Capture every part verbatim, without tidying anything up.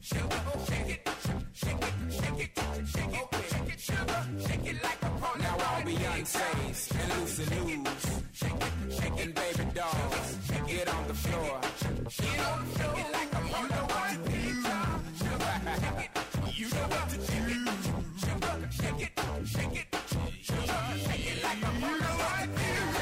sugar, shake it, shake it, shake it, shake it, shake it, sugar, shake it like a pony. Now all Beyonce's and Lucy Lou's and baby dolls, get on the floor, get on the floor, like a pony. You know what to do, sugar, shake it, you know what to do, sugar, shake it, shake it, sugar, shake it like a pony. You know what to do.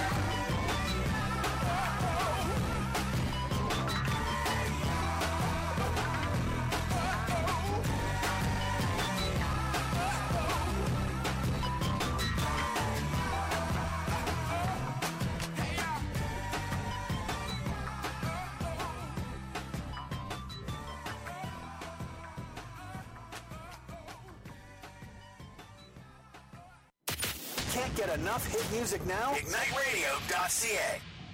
Can't get enough hit music now? Ignite Radio dot C A.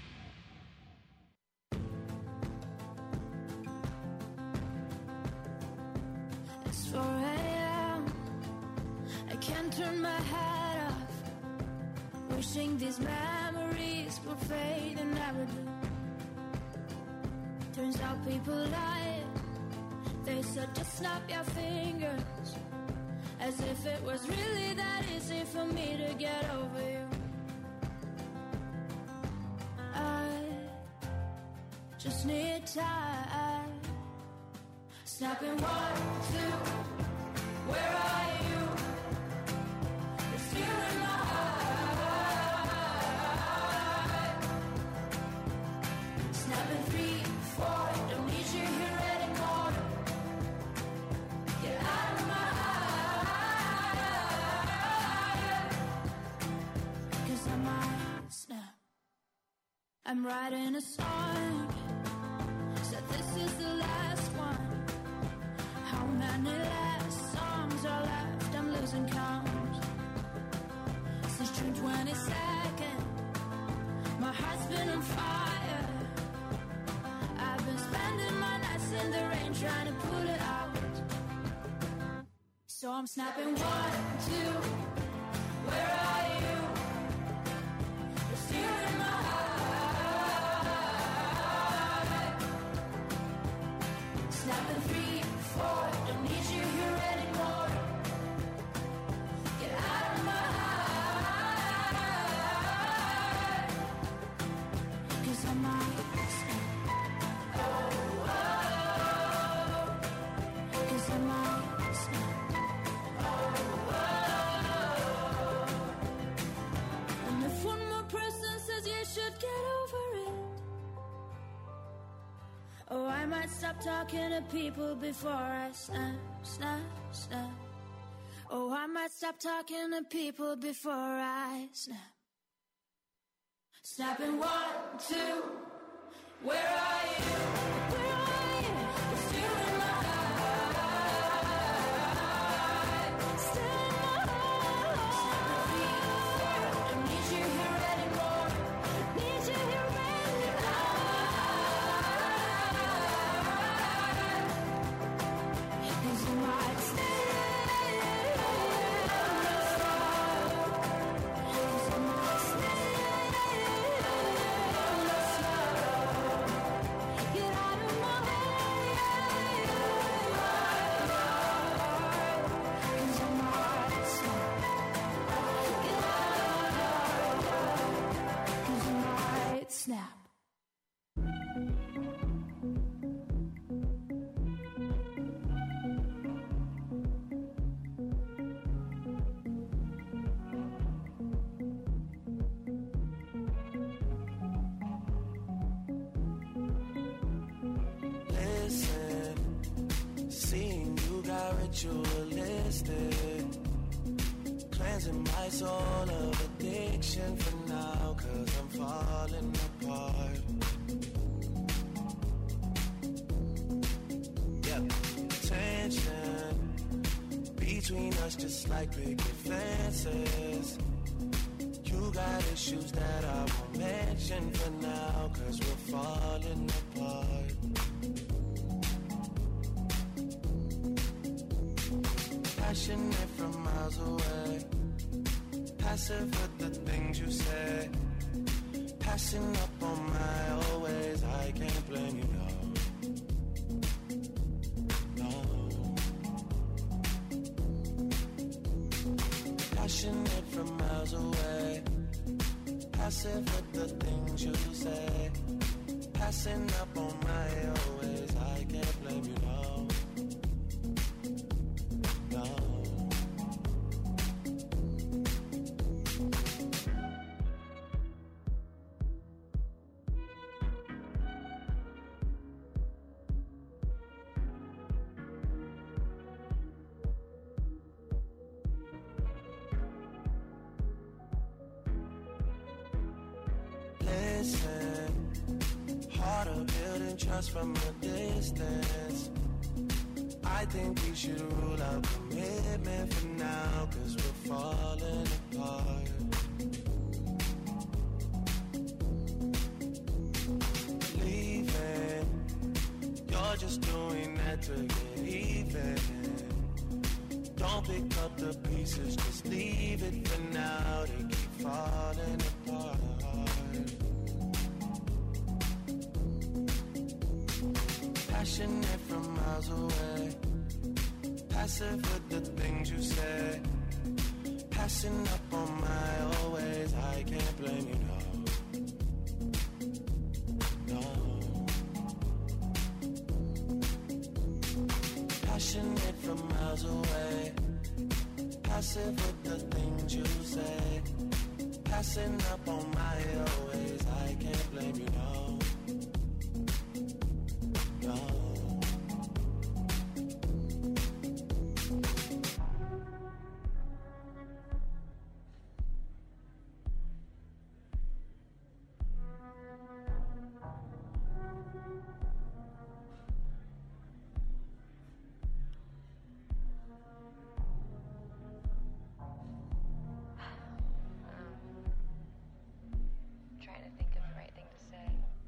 It's four a.m. I can't turn my head off. Wishing these memories will fade and never do. Turns out people lie. They said just snap your fingers. As if it was really that easy for me to get over you. I just need time. Snapping one, two, where are you? It's you in my heart. Snapping three, four, don't need you here anymore. Get out of my I'm writing a song, said this is the last one. How many last songs are left? I'm losing count. Since June twenty-second, my heart's been on fire. I've been spending my nights in the rain trying to put it out. So I'm snapping one, two, where are you? It's you in my heart. Snapping three, four, don't need you here anymore. Get out of my heart. Cause I might snap. Oh, oh. Cause I might snap. Oh, oh. And if one more person says you should get over it, oh, I might stop talking to people before I snap, snap, snap. Oh, I might stop talking to people before I snap. Snapping one, two, where are you? Where are you? It's you in my heart. Still in my heart. Snapping three, four, don't need you here anymore. Need you here anymore. Cause you might stay. Cause you might stay. Get out of my way. Cause you might stay. Get out. Cause you might snap. Listen, seeing you got ritualistic, cleansing my soul of addiction for now, cause I'm falling apart. Yeah, tension between us just like picket fences. You got issues that I won't mention for now, cause we're falling apart. Passionate from miles away, passive with the things you say, passing up on my always. I can't blame you, no, no. passionate from miles away, passive with the things you say, passing up on my always. I can't blame you, no, no. Harder building trust from a distance. I think we should rule out commitment for now, cause we're falling apart. Leaving, you're just doing that to get even. Don't pick up the pieces, just leave it for now. They keep falling apart. Passionate from miles away, passive with the things you say, passing up on my always. I can't blame you, no, no. Passionate from miles away, passive with the things you say, passing up on my always. I can't blame you, no. No. Trying to think of the right thing to say.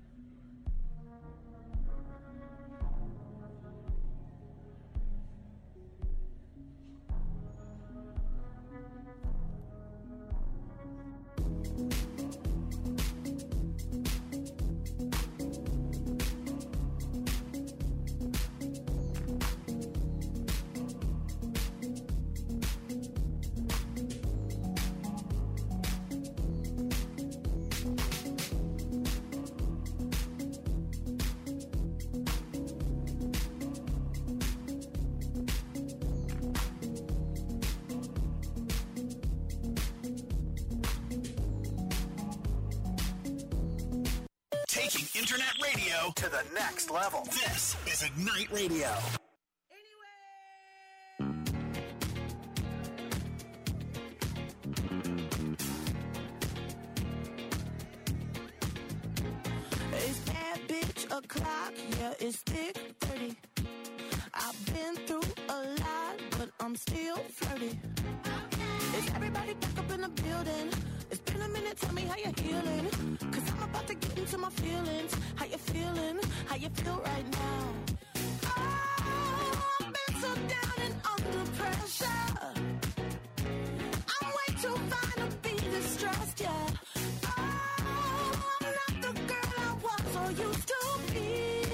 Taking internet radio to the next level. This is Ignite Radio. It's bad bitch o'clock, yeah, it's thick thirty. I've been through a lot, but I'm still flirty. Is everybody back up in the building? It's been a minute, tell me how you're healing. Cause I'm about to get into my feelings. How you feeling? How you feel right now? Oh, I've been so down and under pressure. I'm way too fine to be distressed, yeah. Oh, I'm not the girl I was or used to be.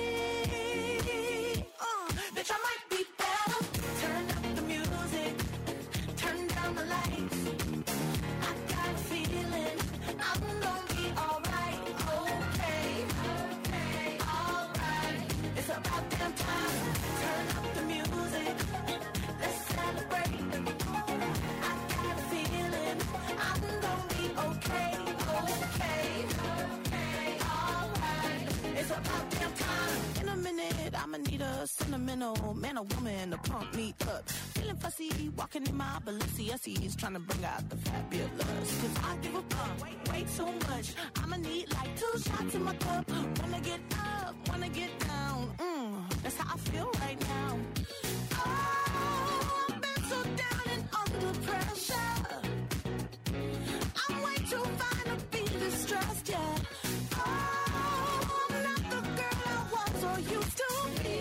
Uh, bitch, I might be better. Turn up the music, turn down the lights. I got a feeling I'm gonna be alright, okay, okay, alright. It's about damn time. Turn up the music, let's celebrate. I got a feeling I'm gonna be okay, okay, okay, alright. It's about damn time. In a minute, I'ma need a sentimental man or woman to pump me up. Feeling fussy, walking in my Balenciennes, trying to bring out the fabulous. Cause I give a fuck way, way too much. I'ma need like two shots in my cup. Wanna get up, wanna get down. Mm, that's how I feel right now. Oh, I've been so down and under pressure. I'm way too fine to be distressed, yeah. Oh, I'm not the girl I was or used to be.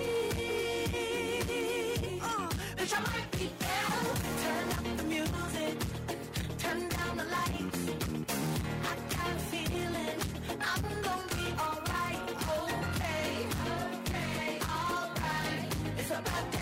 Uh, bitch, I might be better. Turn up the music, turn down the lights. I got a feeling I'm gonna be alright, okay, okay, alright. It's about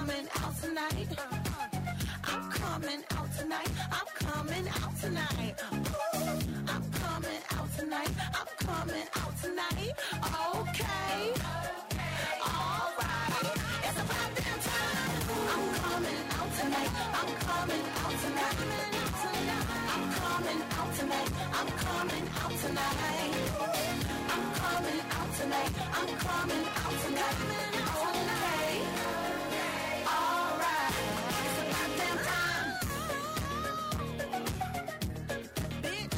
coming out tonight. I'm coming out tonight. I'm coming out tonight. Ooh, I'm coming out tonight. I'm coming out tonight. Okay. All right. It's about damn time. I'm coming out tonight. I'm coming out tonight. I'm coming out tonight. I'm coming out tonight. I'm coming out tonight. I'm coming out tonight. Okay. All right. It's about damn time. Bitch.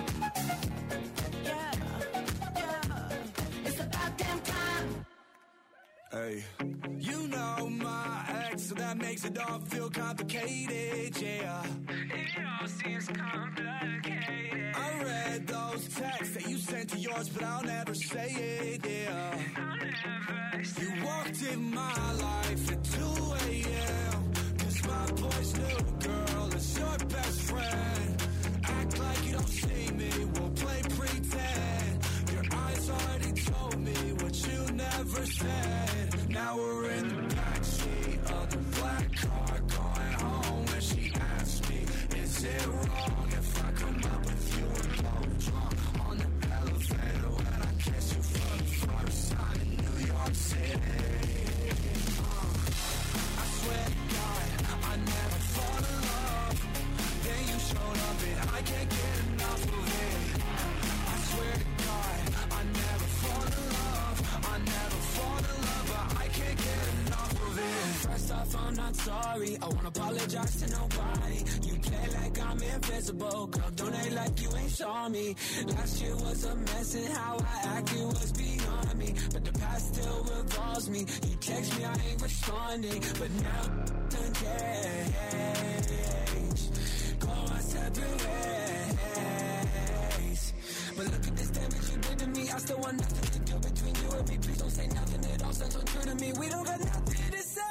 Yeah. Yeah. It's about damn time. Hey, you know my ex, so that makes it all feel complicated, yeah. It all seems complicated. I read those texts that you sent to yours, but I'll never say it, yeah. I'll never say you walked in my life at two a.m. Cause my boy's new girl is your best friend. Act like you don't see me, we'll play pretend. Your eyes already told me what you never said. Now we're in the backseat of the black car going home, and she asked me, is it wrong if I come up with you and blow drunk on the elevator when I kiss you for the first time in New York City? Uh, I swear to God, I never fall in love. Then you showed up and I can't get enough of it. I swear to God, I never fall in love. I never fall in love, but I can't get enough of it. First off, I'm not sorry. I won't apologize to nobody. You play like I'm invisible. Girl, don't act like you ain't saw me. Last year was a mess and how I acted was beyond me. But the past still revolves me. You text me, I ain't responding. But now done changed. Go our separate ways. But look at this damage you did to me. I still want nothing to do between you and me. Please don't say nothing. It all sounds untrue to me. We don't got nothing to say.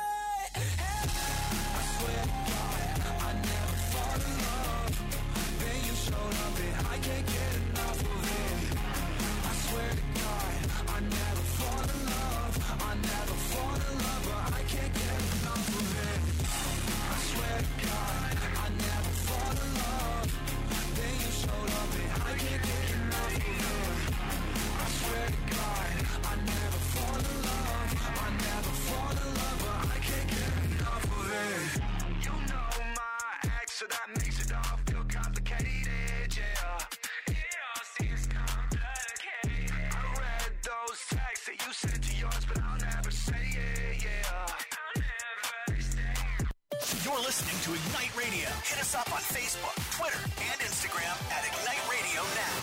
I swear to God, I never fall in love. Then you showed up and I can't get enough of it. I swear to God, I never fall in love. I never fall in love, but I can't get enough of it. I swear to God, I never fall in love. Then you showed up and I can't get enough of it. I swear to God, I never fall in love. I never fall in love, but I can't get enough of it. You know my ex, so that makes it all feel complicated, yeah. It all seems complicated. I read those texts that you sent to yours, but I'll never say it, yeah. I'll never say it. You're listening to Ignite Radio. Hit us up on Facebook, Twitter, and Instagram at Ignite Radio Now.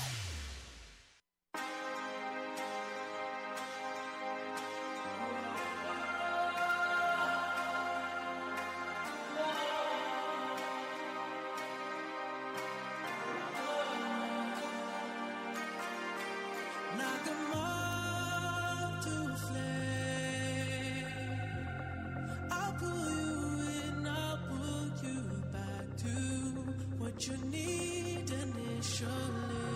Knock 'em off to a flame. I'll pull you in, I'll pull you back to what you need initially.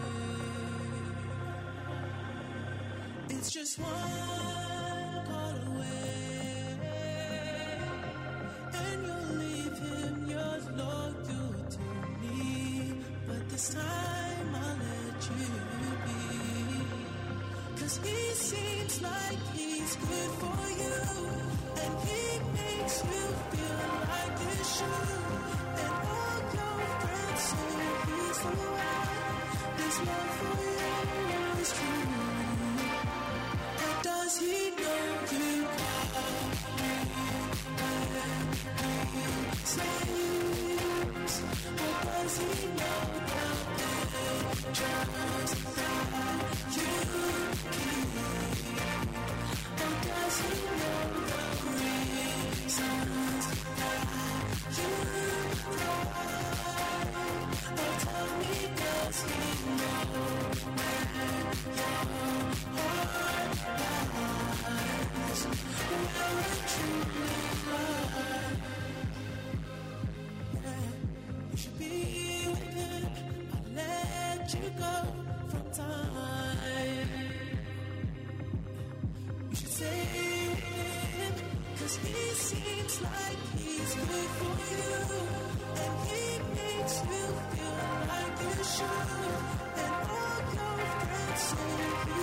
It's just one call away, and you'll leave him yours loyal to me. But this time I'll let you be. Cause he seems like he's good for you, and he makes you feel like you should. And all your friends say he's the one. His love for you is true. And does he know you got me when he says? Or does he know the pictures that you keep? Or does he know the reasons that you cry? Or tell me, does he know where your heart lies? Will it truly lie? Yeah, you should be with him. I'll let you go.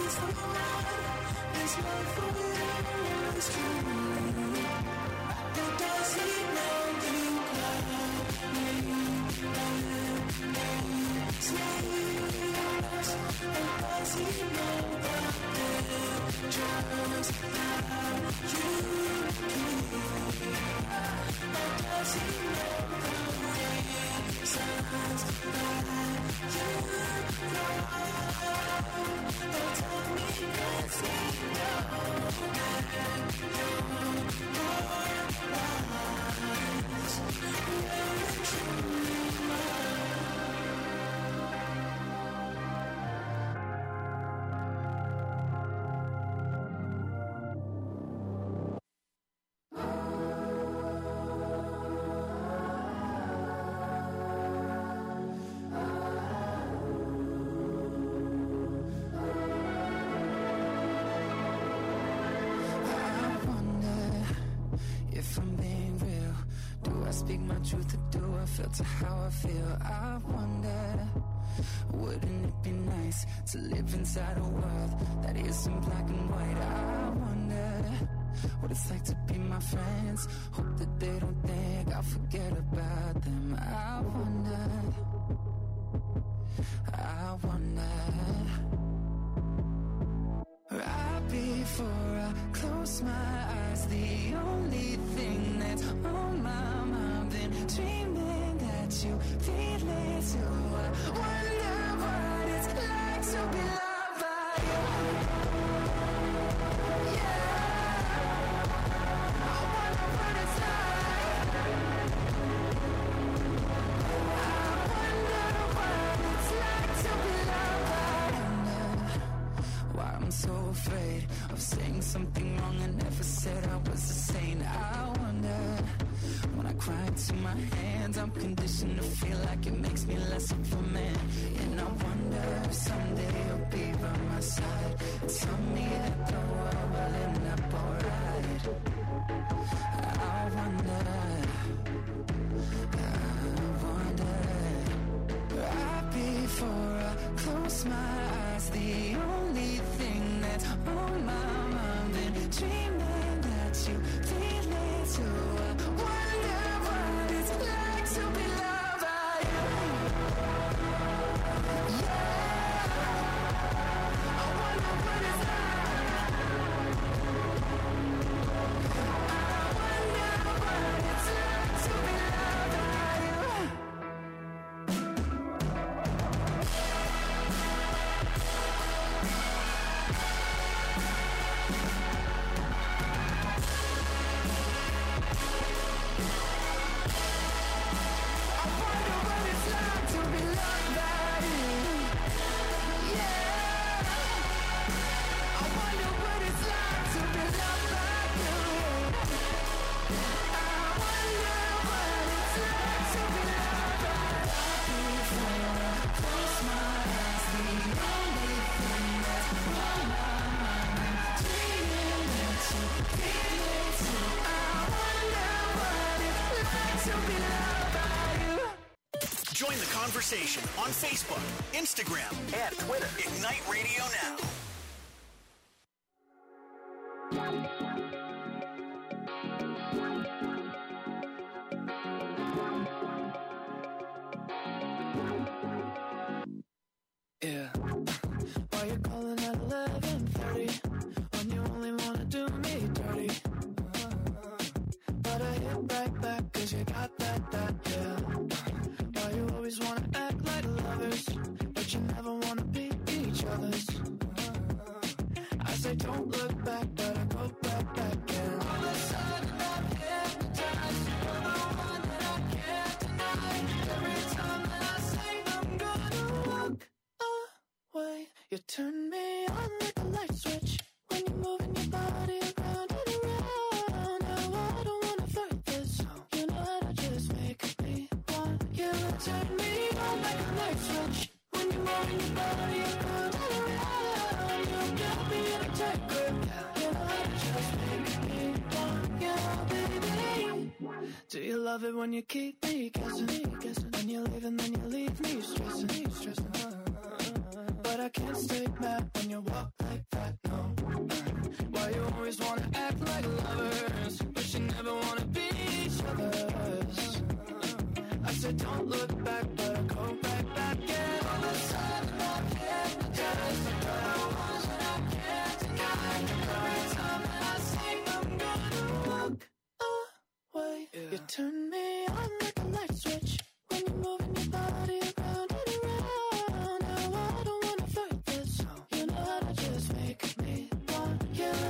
is the one. This love for you is true. But does he know you love me? Love me, serious. And does he know the dangers that you keep? But does he know the reasons that you love? Don't tell me yes, he don't. And you're wise. Really, truly love. To how I feel, I wonder, wouldn't it be nice to live inside a world that isn't black and white? I wonder what it's like to be my friends. Hope that they don't think I'll forget about them. I wonder, I wonder. Right before I close my eyes, the only thing that's on my mind, then dreaming that you feel it too. I wonder what it's like to be loved by you. Yeah, I wonder what it's like. I wonder what it's like to be loved by you. I wonder why I'm so afraid of saying something wrong. I never said I was a saint. I wonder when I cry into my hands, I'm conditioned to feel like it makes me less of a man. And I wonder if someday you'll be by my side. Tell me that the world will end up alright. I wonder, I wonder. Right before I close my eyes, the only thing that's on my mind, then dreaming that you feel it too. Join the conversation on Facebook, Instagram, and Twitter. Ignite Radio Now. Yeah. Why you calling at eleven thirty when you only wanna do me dirty? But I hit right back 'cause you got that, that, yeah. Why you always wanna act like lovers, but you never wanna be each other's? I say don't look back, but I go right back, and all of a sudden I'm hypnotized. You're the one that I can't deny. Every time that I say I'm gonna walk away, you turn me on like a light switch when you're moving your body around and around. Now I don't wanna fight this, you know how to just make me want you. Turn me on like a light switch when you're moving your body around and around. You got me in a tight grip, you know how to just make me want you, baby. Do you love it when you keep me guessing? When you leave and then you leave me stressing, stressing. But I can't stay mad when you walk like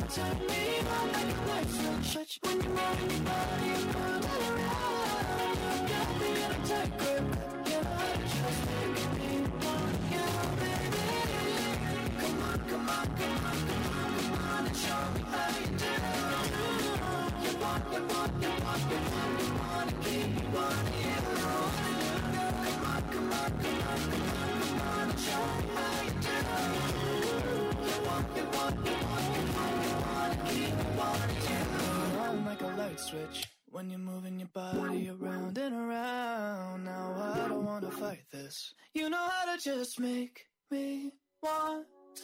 turn me on like a light switch. When you're moving your body around and around, you got me in a tight grip. You know how to just make me want you, baby. Come on, come on, come on, come on, come on, and show me how you do. You want, you want, you want, you want, you want to keep me wanting you. Come on, come on, come on, come on, come on, and show me how you do. You want, you want, you want, you want, you want to keep me wanting you. On like a light switch when you're moving your body around and around. Now I don't wanna fight this. You know how to just make me want to.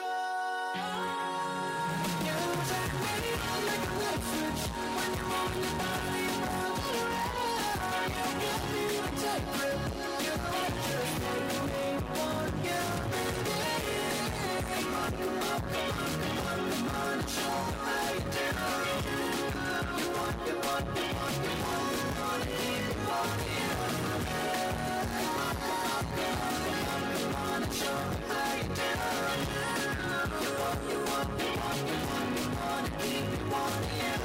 You turn me on like a light switch when you're moving your body around and around. You got me in a tight grip. You know how to just make me want you, baby. Come on, come on, come on, come on, come on, and show me how you do. You want, you want, you want, you want, you want to keep me wanting you. Come on, come on, come on, come on, come on, and show me how you do. You want, you want, you want, you want, you want to keep me wanting you.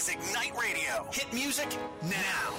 is Ignite Radio. Hit music now.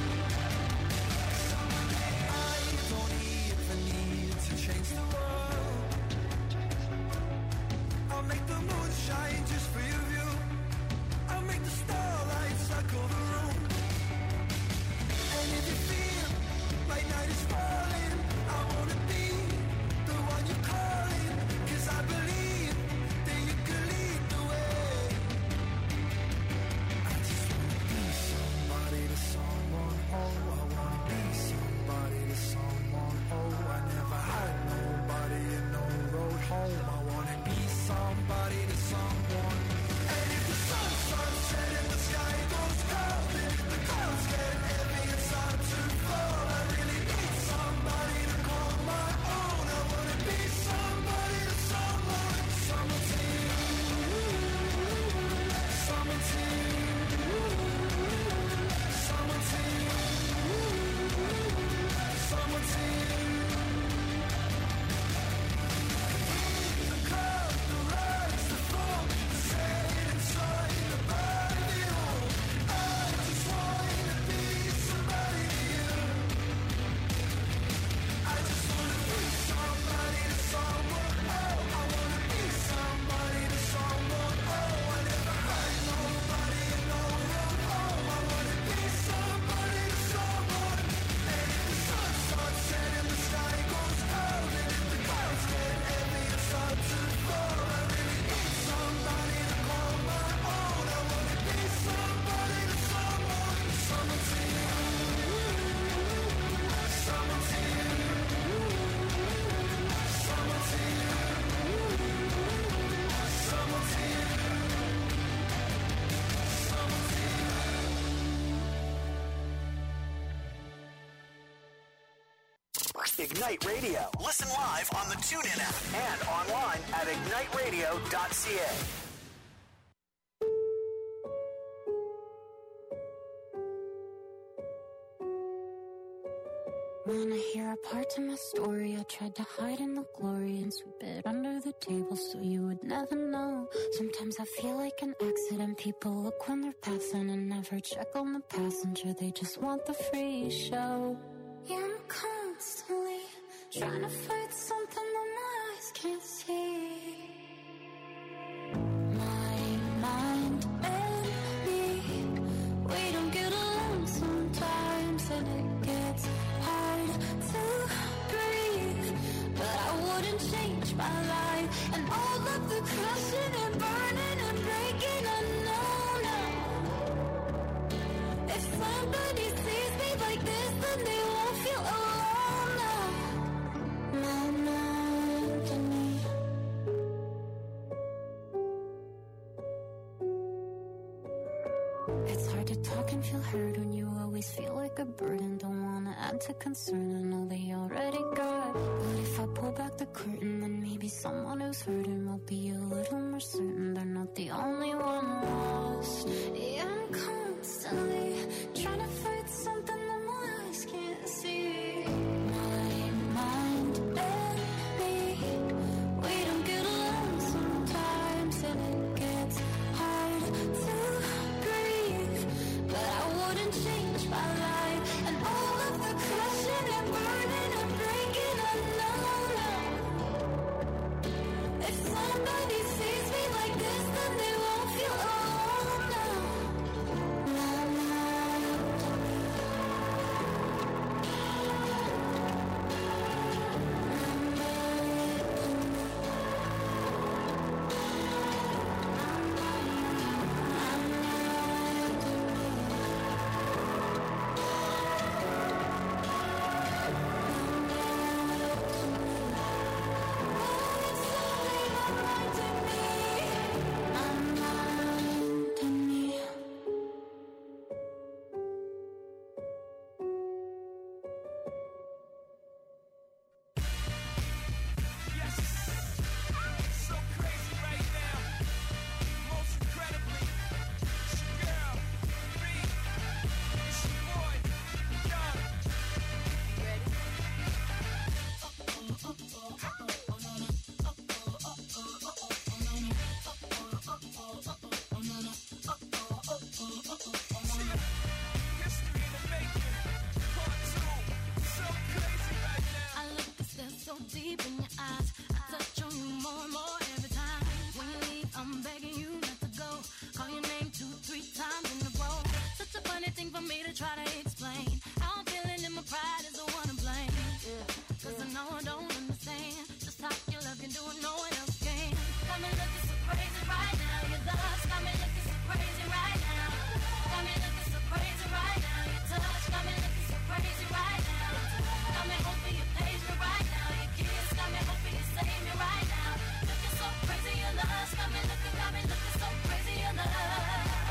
Change the world. Ignite Radio. Listen live on the TuneIn app and online at ignite radio dot c a. Wanna hear a part to my story? I tried to hide in the glory and sweep it under the table so you would never know. Sometimes I feel like an accident. People look when they're passing and never check on the passenger. They just want the free show. Yeah, I'm constantly trying to fight something that my eyes can't see. My mind and me, we don't get along sometimes, and it gets hard to breathe. But I wouldn't change my life and all of the crashing and burning and breaking. I know now, if somebody sees me like this, then they won't feel alone now. My mind and me. It's hard to talk and feel heard when you always feel like a burden. Don't wanna add to concern, I know they already got. But if I pull back the curtain, then maybe someone who's hurting will be a little more certain they're not the only one lost. Yeah, I'm constantly trying to fight something that my eyes can't see. My mind and me, we don't get along sometimes, and it gets hard to breathe. But I wouldn't change my life and all of the crashing and burning and breaking. I know now, if somebody sees me like this, then they won't feel alone now. My mind and me. So crazy right now. Most incredibly, it's your girl, Bree. It's your boy, Young. History in the making. Part two. So crazy right now. I look and stare so deep in your eyes. I touch on you more and more every time. When you leave, I'm begging you not to go. Call your name two, three times in a row. Such a funny thing for me to try to explain. How I'm feeling and my pride is the one to blame. Cause I know I don't understand just how your love can do it, no one else can. Got me looking so crazy right now. Your love got me looking so crazy right now. Got me looking so crazy right now. Your touch got me looking so crazy right now. Got me hoping you page me right now. Your kiss got me hoping you save me right now. Looking so crazy, your love got me looking, got me looking so crazy, your love.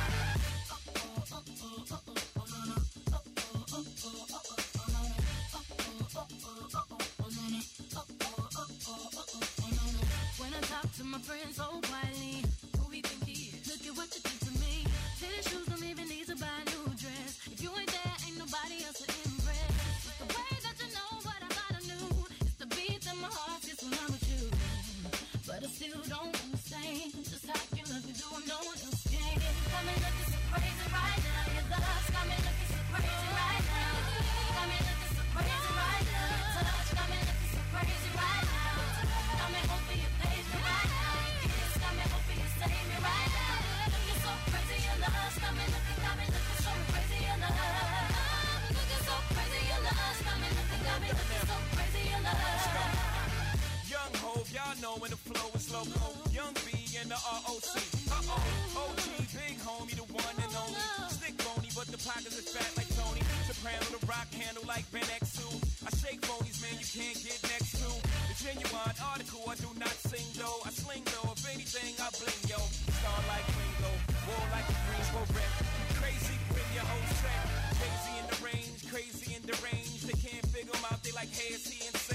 When I talk to my friends so quietly, who we think he is? Look at what you did to me. Tennis shoes don't even need to buy a new dress. If you ain't there, ain't nobody else to impress. It's the way that you know what I thought I knew. It's the beat that my heart gets when I'm with you. But I still don't understand just how you love me, do what no one else can. Got me looking so crazy right now. Your love got me looking so crazy right now. Got me looking so crazy right now. Your touch got me looking so crazy right now. Got me hoping you page me right now. Your kiss got me hoping you save me right now. Looking so crazy, your love got me looking, got me looking so crazy, your love. Looking so crazy, your love got me looking, got me looking so crazy, your love. Young Hov, y'all know when the flow is loco. Young B and the R O C. Uh-oh, O G, big homie, the one and only. Stick bony, but the pockets are fat like Tony. Soprano, the rock handle like Ben X two. I shake phonies, man, you can't get next to. The genuine article, I do not sing though. I sling though, if anything, I bling, yo. Star like Ringo, war like a Greensboro wreck. Crazy, bring your whole set. Crazy in the range, crazy in the range. They can't figure him out, they like, hey, is he insane?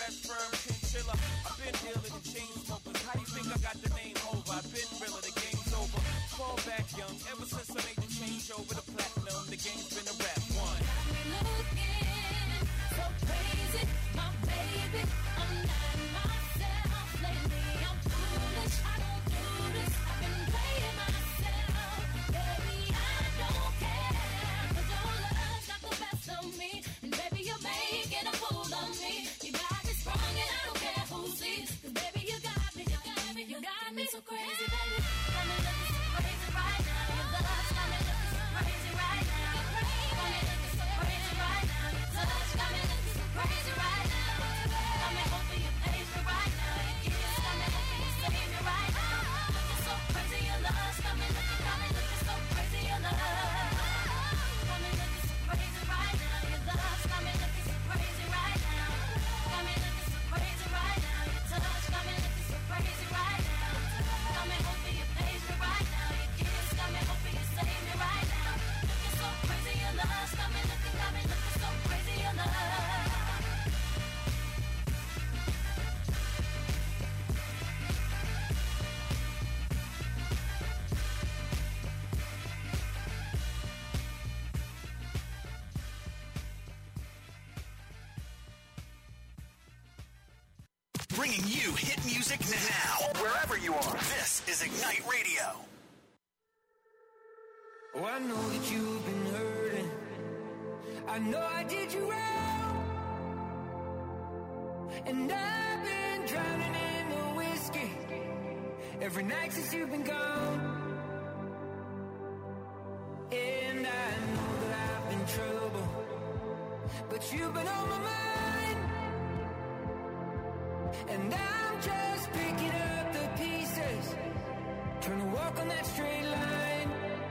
flesh firm chinchilla. I've been dealing with chain smokers. How you think I got the name over? I've been realer, the game's over. Fall back young, ever since I made the change over to platinum, the game's been a rap one. Looking so crazy, my baby. I'm not myself lately. I'm foolish. I don't do this. I've been playing myself, baby. I don't care. 'Cause your love's got the best of me, and baby you're making a fool of me. You got me sprung, and I don't care who sees. 'Cause baby you got me, you got me, you got me so crazy, baby. Got me looking so crazy right now. Your love's got me looking so crazy right now. Got me looking so crazy right now. Your touch got me looking so crazy right now. Got me hoping you page me right now. Your kiss got me hoping you save me right now. Looking so crazy, your love's got me looking, got me looking so crazy, your love. Got me looking so crazy right now. Your love's got me looking so crazy right now. Got me looking so crazy right now. Your touch got me looking so crazy right now. Got me hoping you page me right now. Your kiss got me hoping you save me right now. Looking so crazy, your love's got me looking, got me looking so crazy, your love. Bringing you hit music now, wherever you are. This is Ignite Radio. Oh, I know that you've been hurting. I know I did you wrong. And I've been drowning in the whiskey every night since you've been gone. And I know that I've been trouble, but you've been on my mind. And I'm just picking up the pieces, trying to walk on that straight line.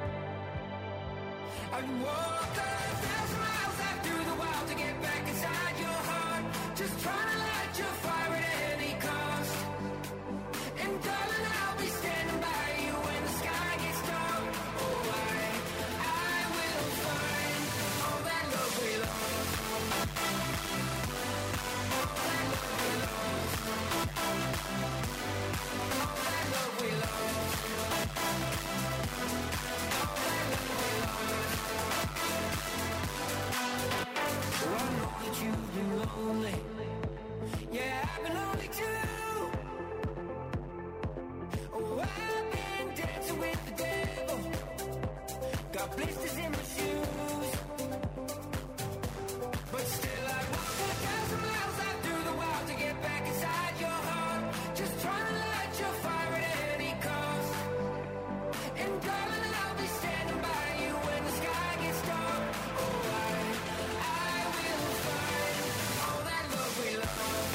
I'd walk a thousand miles out through the wild to get back inside your heart, just trying to light your fire at any cost. And darling, I'll be standing by you when the sky gets dark. Oh, I, I will find all that love we lost. All that love we lost. All that love we lost. All that love we lost. Oh, I know that you've been lonely. Yeah, I've been lonely too. Oh, I've been dancing with the devil. Got blisters in my shoes. But still I walk a thousand miles out through the wild to get back inside your heart, just trying to light your fire at any cost. And darling, I'll be standing by you when the sky gets dark. Oh, I, I will find all that love we lost.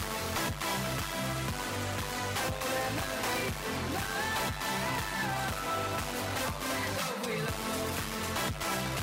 All that love we lost. All that love we lost.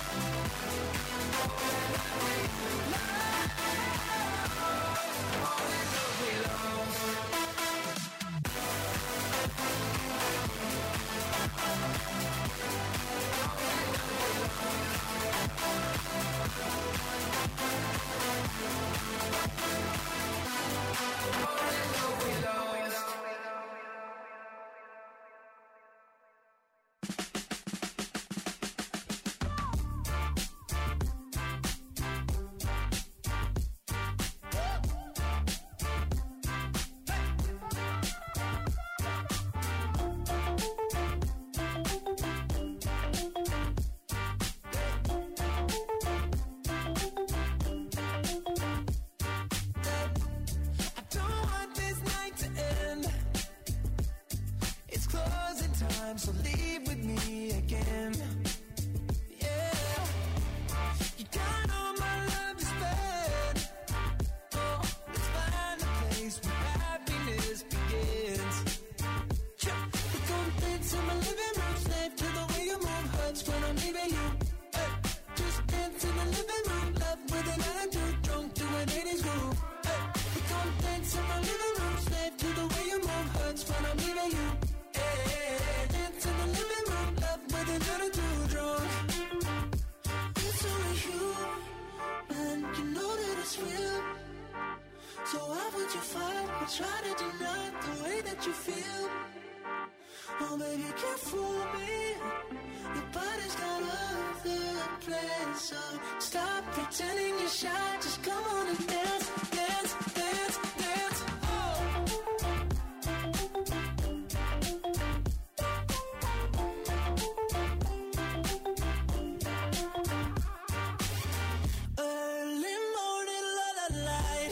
feel. Oh, baby, you can't fool me. Your body's got other plans, so stop pretending you're shy. Just come on and dance, dance, dance, dance. Oh. Early morning, la la light.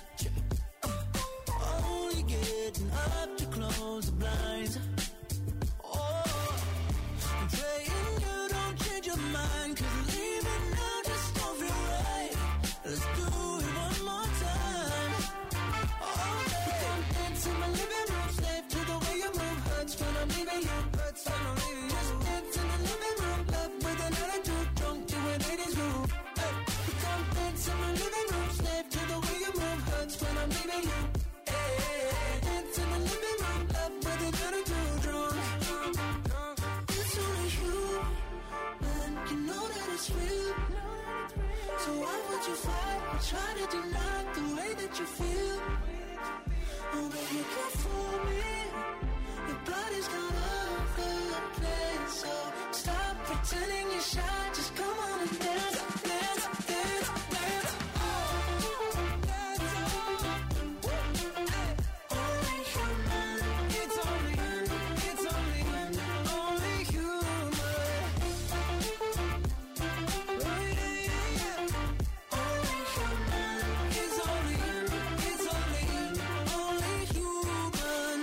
Only getting up to close the blinds. Oh, I'm praying you don't change your mind, 'cause leaving now just don't feel right. Let's do it one more time. Oh, come dance in my living room, slave to the way you move. Hurts when I'm leaving you, hurts when I'm leaving you. Just dance in the living room, love with an attitude, drunk to an eighties groove. Hey, come dance in my living room, slave to the way you move. Hurts when I'm leaving you. Hey, dance in the living room, love with an attitude, drunk. It's only you, and you know that it's real. So why would you fight or try to deny the way that you feel? Oh, baby, you can't fool me. Your body's got other plans, so stop pretending you're shy. Just come on and dance, dance, dance, dance. Oh, dance, oh. Hey. Only human. It's only you. It's only you. Only human. Oh, yeah, yeah, yeah. Only human. It's only you. It's only you. Only human.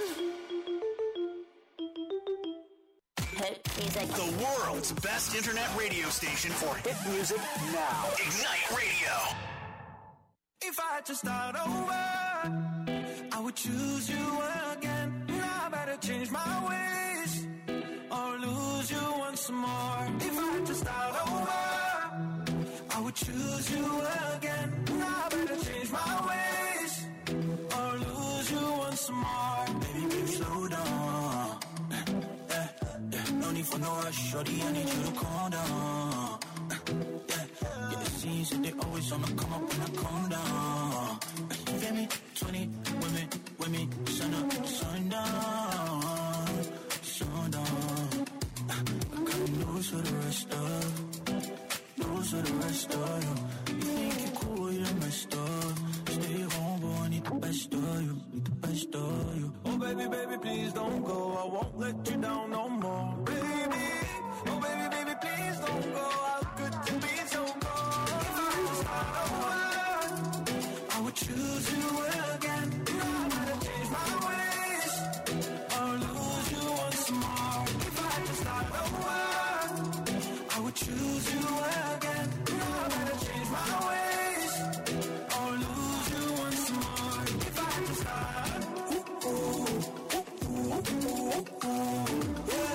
Hit music. The world's best internet radio station for hit music now. Ignite Radio. If I had to start over, I would choose you again. Now I better change my ways or lose you once more. If I had to start over, I would choose you again. Now I better change my ways or lose you once more. Baby, baby, slow down. Yeah, yeah, no need for no rush, shorty, I need you to calm down. Yeah, yeah, it seems that they always on the come up when I calm down. You feel me? twenty women with me, sun up, sun down, sun down. I got news for the rest of, news for the rest of you. You think you're cool, you're messed up. Stay home, boy, I need the best of you, need the best of you. Oh, baby, baby, please don't go. I won't let you down no more, baby. Oh, baby, baby, please don't go. How could you be so cold? If I had to start over, I would choose you again. Now I better change my ways or lose you once more. If I had to start over, I would choose you again. Now I better change my ways or lose you once more. If I had to start, ooh, ooh, ooh, ooh, ooh, ooh, yeah.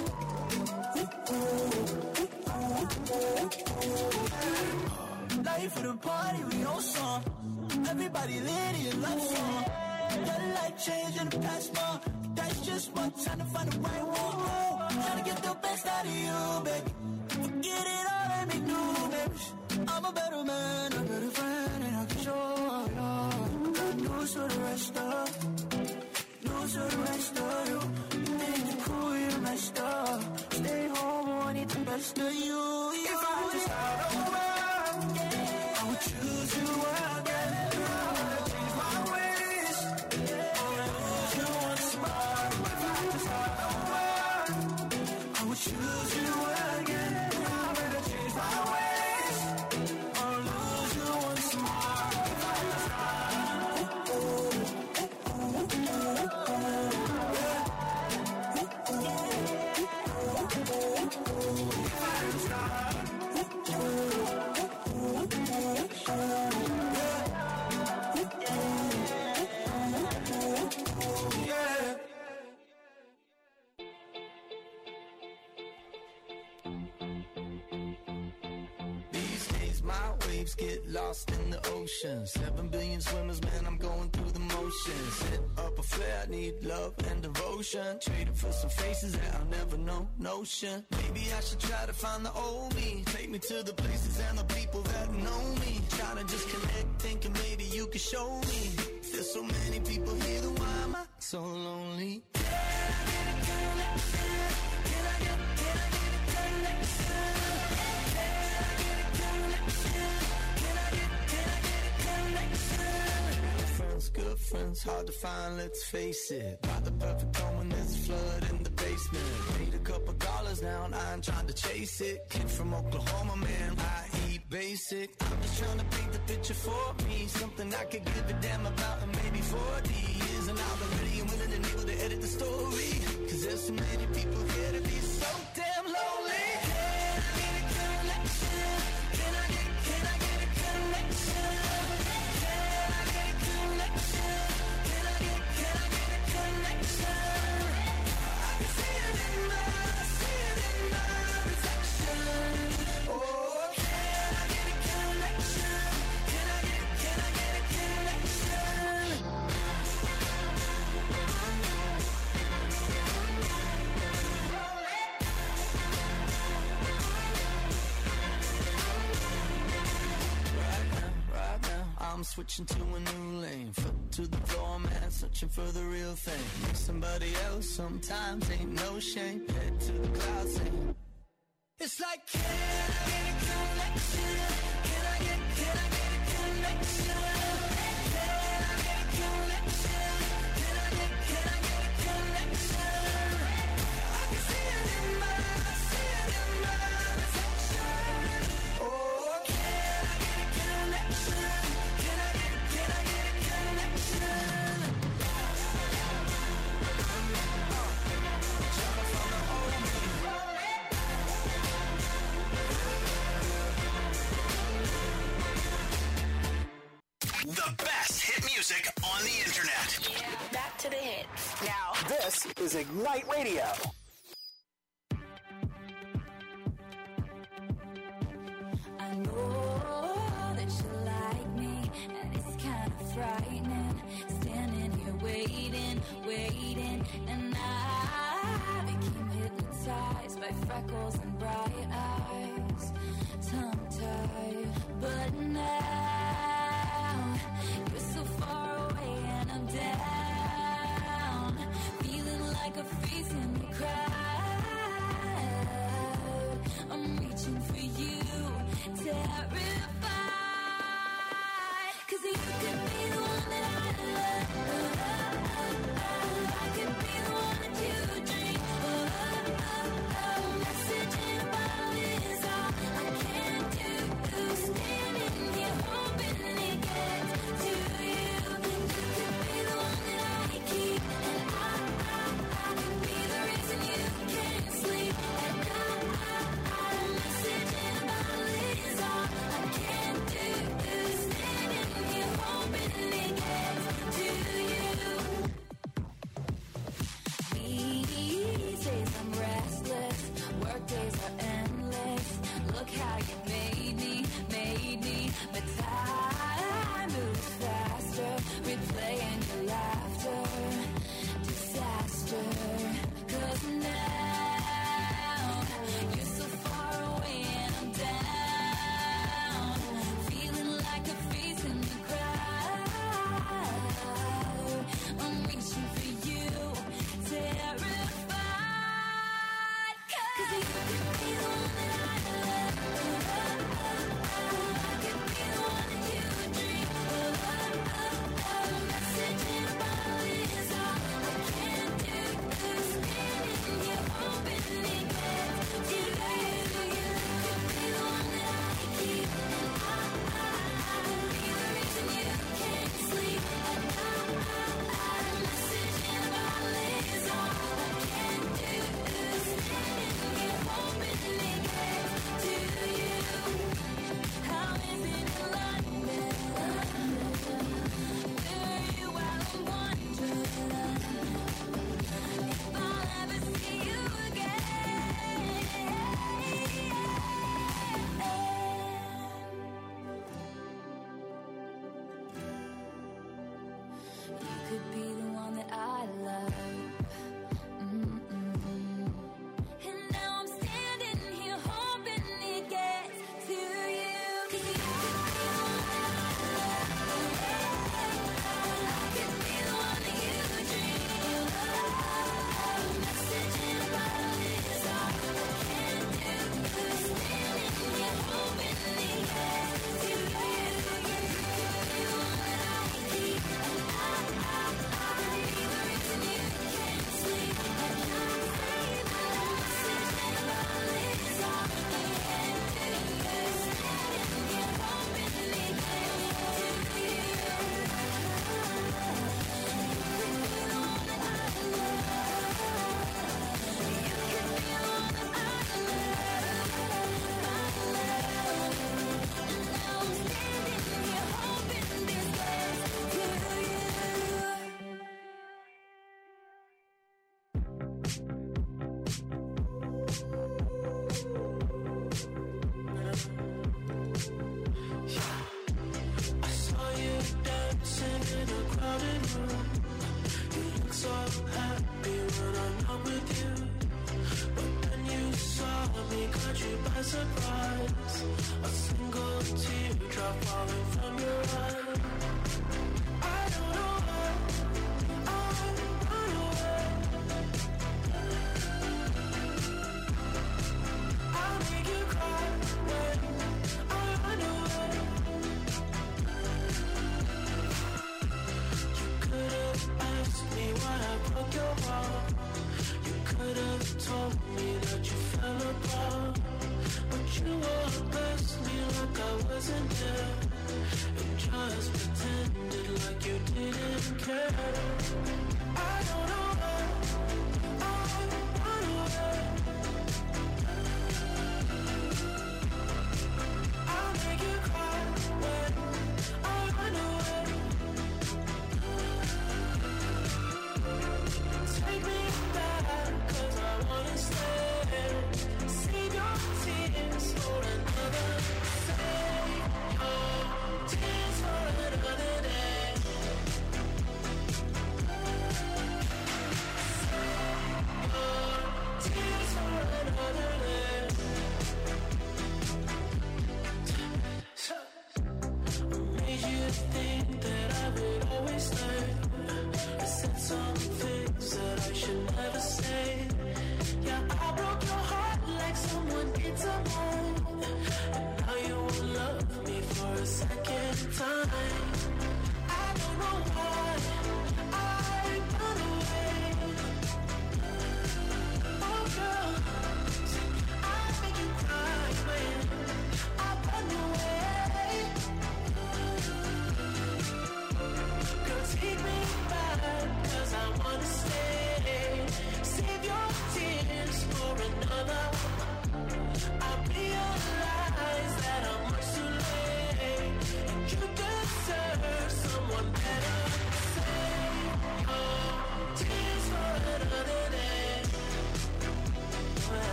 Life of the party, we on song. Everybody lit in love song. Your life changed in the past month. That's just one time to find the right one. Trying to get the best out of you, baby. Forget it all and make new, baby. I'm a better man, a better friend, and I can show you. Got news for the rest of, news for the rest of you. You think you're cool, you're messed up. Stay home, I need the best of you. If I had to start over, I would choose you again. I would change my ways or lose you once more. If I had to start over, I would choose you again. I better change my ways or lose you once more. If I had to start, ooh, ooh, ooh, ooh, ooh, yeah. Ooh, ooh, ooh, ooh, ooh. If I had to start, ooh, ooh, ooh, ooh, ooh, yeah. These days my waves get lost in the ocean. Seven billion swimmers, man, I'm going through the motions. Hit up a flare, I need love and devotion. Trading for some faces that I'll never know, notion. Maybe I should try to find the old me. Take me to the places and the people that know me. Trying to just connect, thinking maybe you could show me There's so many people here, then why am I so lonely? Can I get a connection? Can I get, can I get a connection? Can I get a connection? Can I get, can I get a connection? Friends, good friends, hard to find, let's face it. Not the perfect home when there's a flood in the basement. Made a couple dollars now and I ain't trying to chase it. Kid from Oklahoma, man, I eat basic. I'm just trying to paint the picture for me. Something I could give a damn about in maybe forty years. And I'll be ready and willing and able to edit the story. Cause there's so many people here to be so damn lonely. Can I get a connection? Can I get, can I get a connection? Can I get a connection? Can I get, can I get a connection? I can see it in my, see it in my reflection. Oh, can I get a connection? Can I get, can I get a connection? Right now, right now, I'm switching to a new lane. Foot to the floor, man, searching for the real thing. Make somebody else sometimes ain't no shame. Head to the clouds, saying, it's like, can I get a connection? Can I get, can I get a connection? Can I get a connection? Can I get, can I get a connection? I can see it in my, see it in my reflection. Oh, can I get a connection? Can I get, can I get a connection? Jumping from the old me. The best hit music on the internet. Back to the hits. Now, This is Ignite Radio. I know that you like me, and it's kind of frightening. Standing here waiting, waiting, and I became hypnotized by freckles and bright eyes, tongue-tied. But now you're so far away, and I'm down, feeling like a face in the crowd. I'm reaching for you, terrified. Cause you could be the one that I love. I could be the one that you dream. A message in a bottle is all I can do. Standing here hoping it gets to you. You could be the one that I keep, and I, I, I could be the reason you can't sleep at night. A message in a bottle is all I can loving you. You look so happy when I'm not with you. But then you saw me, caught you by surprise. A single teardrop falling from your eye. I don't know why I run away. I'll make you cry when I run away. You could have asked me why I broke your heart. You could have told me that you fell apart. But you undressed me like I wasn't there, and just pretended like you didn't care. I don't know why I run away. I'll make you cry when I run away. Take me back, cause I wanna stay. Save your tears for another. Save your tears for another day. Save your tears for another day. Made you think that I would always stay. I said some things that I should never say. Yeah, I broke your heart like someone did to mine. And now you won't love me for a second time. I don't know why